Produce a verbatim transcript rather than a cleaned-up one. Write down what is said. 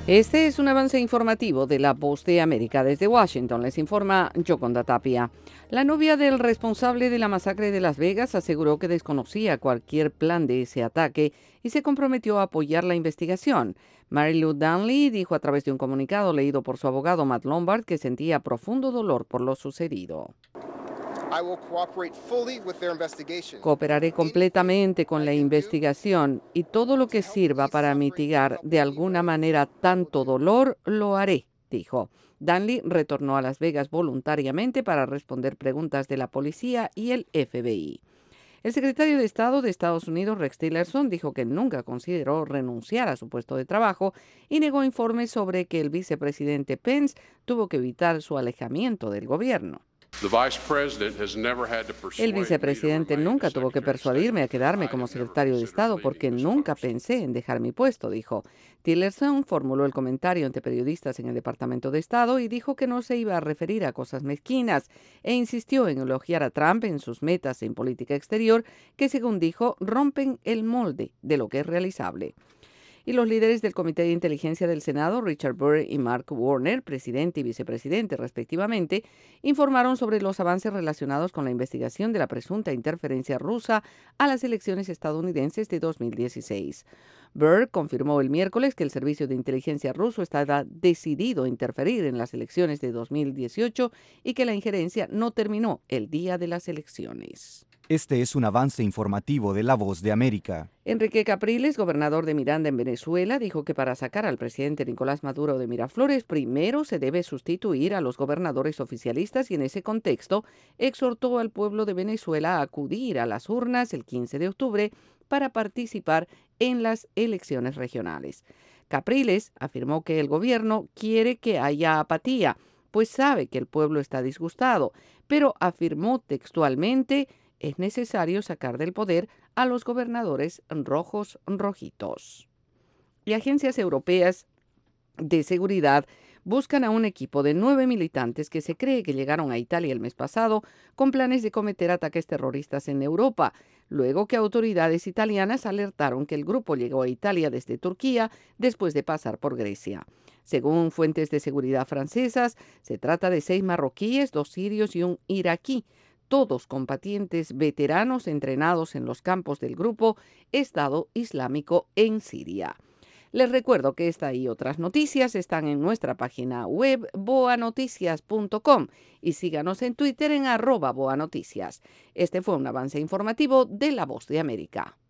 Este es un avance informativo de La Voz de América. Desde Washington les informa Yoconda Tapia. La novia del responsable de la masacre de Las Vegas aseguró que desconocía cualquier plan de ese ataque y se comprometió a apoyar la investigación. Mary Lou Danley dijo a través de un comunicado leído por su abogado Matt Lombard que sentía profundo dolor por lo sucedido. Cooperaré completamente con la investigación y todo lo que sirva para mitigar de alguna manera tanto dolor, lo haré, dijo. Danley retornó a Las Vegas voluntariamente para responder preguntas de la policía y el F B I. El secretario de Estado de Estados Unidos, Rex Tillerson, dijo que nunca consideró renunciar a su puesto de trabajo y negó informes sobre que el vicepresidente Pence tuvo que evitar su alejamiento del gobierno. El vicepresidente nunca tuvo que persuadirme a quedarme como secretario de Estado porque nunca pensé en dejar mi puesto, dijo. Tillerson formuló el comentario ante periodistas en el Departamento de Estado y dijo que no se iba a referir a cosas mezquinas e insistió en elogiar a Trump en sus metas en política exterior que, según dijo, rompen el molde de lo que es realizable. Y los líderes del Comité de Inteligencia del Senado, Richard Burr y Mark Warner, presidente y vicepresidente respectivamente, informaron sobre los avances relacionados con la investigación de la presunta interferencia rusa a las elecciones estadounidenses de dos mil dieciséis. Burr confirmó el miércoles que el servicio de inteligencia ruso estaba decidido a interferir en las elecciones de dos mil dieciocho y que la injerencia no terminó el día de las elecciones. Este es un avance informativo de La Voz de América. Enrique Capriles, gobernador de Miranda en Venezuela, dijo que para sacar al presidente Nicolás Maduro de Miraflores, primero se debe sustituir a los gobernadores oficialistas y en ese contexto exhortó al pueblo de Venezuela a acudir a las urnas el quince de octubre para participar en las elecciones regionales. Capriles afirmó que el gobierno quiere que haya apatía, pues sabe que el pueblo está disgustado, pero afirmó textualmente: es necesario sacar del poder a los gobernadores rojos rojitos. Y agencias europeas de seguridad buscan a un equipo de nueve militantes que se cree que llegaron a Italia el mes pasado con planes de cometer ataques terroristas en Europa, luego que autoridades italianas alertaron que el grupo llegó a Italia desde Turquía después de pasar por Grecia. Según fuentes de seguridad francesas, se trata de seis marroquíes, dos sirios y un iraquí, todos combatientes veteranos entrenados en los campos del grupo Estado Islámico en Siria. Les recuerdo que esta y otras noticias están en nuestra página web boa noticias punto com y síganos en Twitter en arroba boanoticias. Este fue un avance informativo de La Voz de América.